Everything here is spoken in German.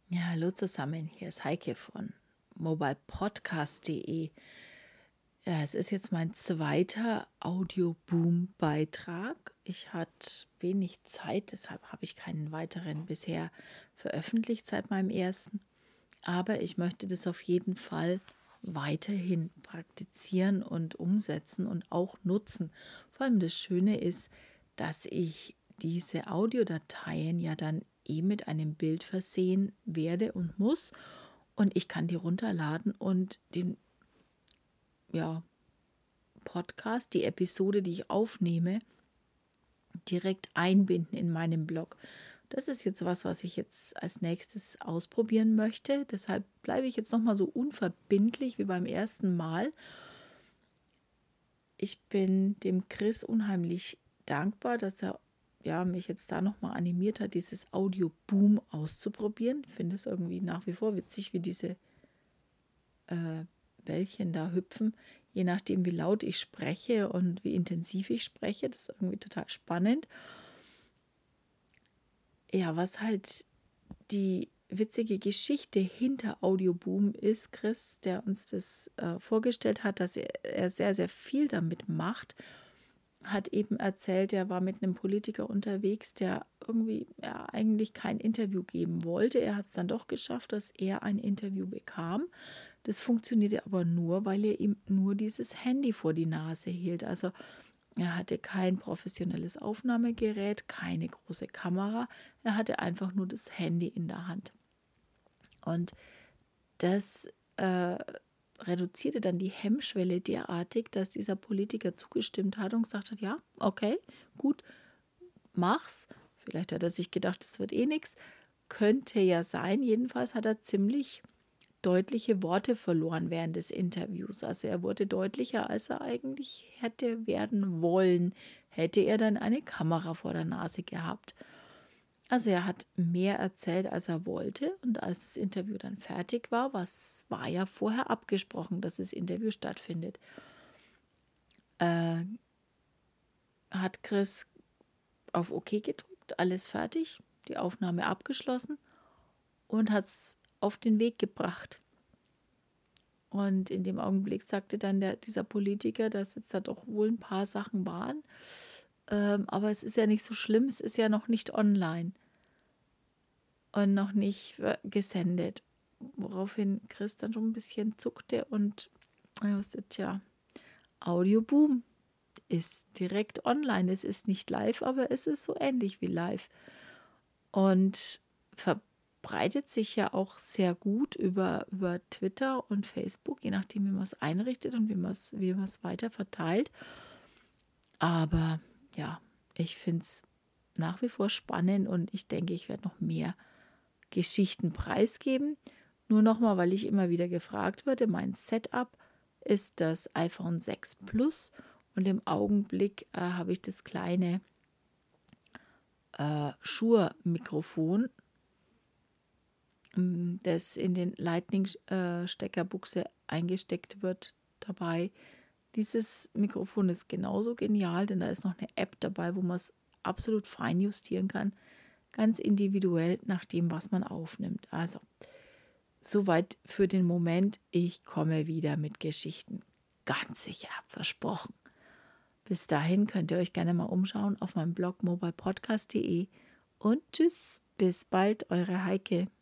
Ja, hallo zusammen, hier ist Heike von mobilepodcast.de. Ja, es ist jetzt mein zweiter Audioboom-Beitrag. Ich hatte wenig Zeit, deshalb habe ich keinen weiteren bisher veröffentlicht seit meinem ersten. Aber ich möchte das auf jeden Fall weiterhin praktizieren und umsetzen und auch nutzen. Vor allem das Schöne ist, dass ich diese Audiodateien ja dann mit einem Bild versehen werde und muss. Und ich kann die runterladen und den ja, Podcast, die Episode, die ich aufnehme, direkt einbinden in meinem Blog. Das ist jetzt was ich jetzt als nächstes ausprobieren möchte. Deshalb bleibe ich jetzt nochmal so unverbindlich wie beim ersten Mal. Ich bin dem Chris unheimlich dankbar, dass er mich jetzt da nochmal animiert hat, dieses Audio-Boom auszuprobieren. Ich finde es irgendwie nach wie vor witzig, wie diese Bällchen da hüpfen, je nachdem, wie laut ich spreche und wie intensiv ich spreche. Das ist irgendwie total spannend. Ja, was halt die witzige Geschichte hinter Audioboom ist, Chris, der uns das vorgestellt hat, dass er sehr, sehr viel damit macht, hat eben erzählt, er war mit einem Politiker unterwegs, der irgendwie eigentlich kein Interview geben wollte. Er hat es dann doch geschafft, dass er ein Interview bekam. Das funktionierte aber nur, weil er ihm nur dieses Handy vor die Nase hielt. Also er hatte kein professionelles Aufnahmegerät, keine große Kamera. Er hatte einfach nur das Handy in der Hand. Und das reduzierte dann die Hemmschwelle derartig, dass dieser Politiker zugestimmt hat und gesagt hat, ja, okay, gut, mach's. Vielleicht hat er sich gedacht, das wird eh nichts. Könnte ja sein. Jedenfalls hat er ziemlich deutliche Worte verloren während des Interviews. Also er wurde deutlicher, als er eigentlich hätte werden wollen, hätte er dann eine Kamera vor der Nase gehabt. Also er hat mehr erzählt, als er wollte. Und als das Interview dann fertig war, was war ja vorher abgesprochen, dass das Interview stattfindet, hat Chris auf OK gedrückt, alles fertig, die Aufnahme abgeschlossen und hat es auf den Weg gebracht. Und in dem Augenblick sagte dann dieser Politiker, dass jetzt da doch wohl ein paar Sachen waren. Aber es ist ja nicht so schlimm, es ist ja noch nicht online und noch nicht gesendet. Woraufhin Chris dann schon ein bisschen zuckte und er wusste, tja, Audioboom ist direkt online. Es ist nicht live, aber es ist so ähnlich wie live. Und verbreitet sich ja auch sehr gut über Twitter und Facebook, je nachdem, wie man es einrichtet und wie man es weiter verteilt. Aber ja, ich finde es nach wie vor spannend und ich denke, ich werde noch mehr Geschichten preisgeben. Nur nochmal, weil ich immer wieder gefragt wurde, mein Setup ist das iPhone 6 Plus und im Augenblick habe ich das kleine Shure-Mikrofon, das in den Lightning-Steckerbuchse eingesteckt wird, dabei. Dieses Mikrofon ist genauso genial, denn da ist noch eine App dabei, wo man es absolut fein justieren kann, ganz individuell nach dem, was man aufnimmt. Also, soweit für den Moment. Ich komme wieder mit Geschichten. Ganz sicher, versprochen. Bis dahin könnt ihr euch gerne mal umschauen auf meinem Blog mobilepodcast.de und tschüss, bis bald, eure Heike.